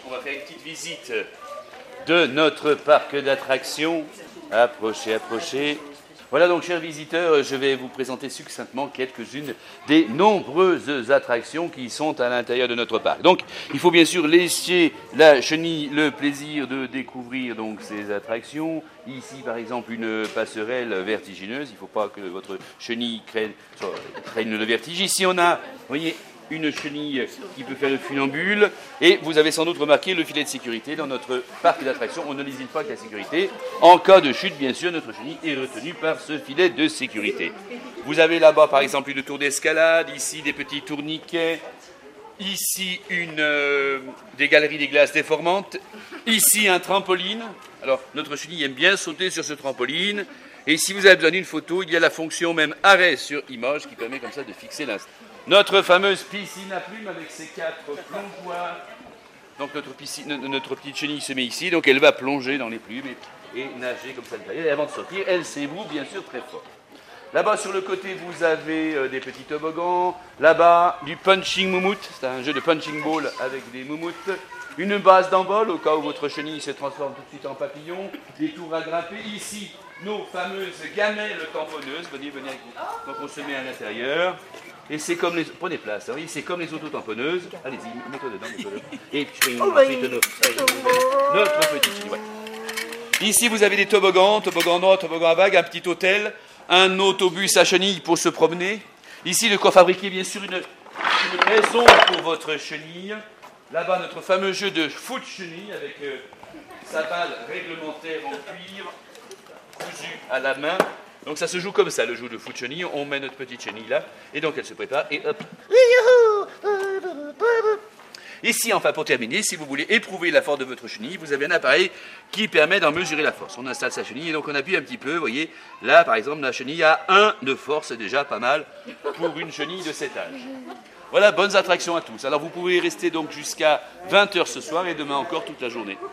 On va faire une petite visite de notre parc d'attractions. Approchez, approchez. Voilà donc, chers visiteurs, je vais vous présenter succinctement quelques-unes des nombreuses attractions qui sont à l'intérieur de notre parc. Donc, il faut bien sûr laisser la chenille le plaisir de découvrir donc ces attractions. Ici, par exemple, une passerelle vertigineuse. Il ne faut pas que votre chenille craigne le vertige. Ici, on a, vous voyez, une chenille qui peut faire le funambule. Et vous avez sans doute remarqué le filet de sécurité. Dans notre parc d'attractions, on ne lésine pas avec la sécurité. En cas de chute, bien sûr, notre chenille est retenue par ce filet de sécurité. Vous avez là-bas, par exemple, une tour d'escalade. Ici, des petits tourniquets. Ici, des galeries des glaces déformantes. Ici, un trampoline. Alors, notre chenille aime bien sauter sur ce trampoline. Et si vous avez besoin d'une photo, il y a la fonction même arrêt sur image qui permet comme ça de fixer l'instant. Notre fameuse piscine à plumes avec ses 4 plongeoires. Donc notre petite chenille se met ici, donc elle va plonger dans les plumes et nager comme ça. Et avant de sortir, elle s'éboue bien sûr très fort. Là-bas sur le côté, vous avez des petits toboggans. Là-bas, du punching moumoute. C'est un jeu de punching ball avec des moumoutes. Une base d'envol au cas où votre chenille se transforme tout de suite en papillon. Des tours à grimper. Ici, nos fameuses gamelles tamponneuses. Venez avec nous. Donc on se met à l'intérieur. Et c'est comme les... Prenez place, hein, oui, c'est comme les auto-tamponneuses. Allez-y, mets-toi dedans, Et puis, ensuite, notre petit chenille. Ouais. Ici, vous avez des toboggans, toboggan noir, toboggan à vagues, un petit hôtel, un autobus à chenille pour se promener. Ici, de quoi fabriquer, bien sûr, une maison pour votre chenille. Là-bas, notre fameux jeu de foot chenille avec sa balle réglementaire en cuivre, cousue à la main. Donc ça se joue comme ça, le jeu de foot chenille. On met notre petite chenille là, et donc elle se prépare, et hop. Ici, enfin, pour terminer, si vous voulez éprouver la force de votre chenille, vous avez un appareil qui permet d'en mesurer la force. On installe sa chenille, et donc on appuie un petit peu, vous voyez. Là, par exemple, la chenille a 1 de force, c'est déjà pas mal pour une chenille de cet âge. Voilà, bonnes attractions à tous. Alors vous pouvez rester donc jusqu'à 20h ce soir, et demain encore toute la journée.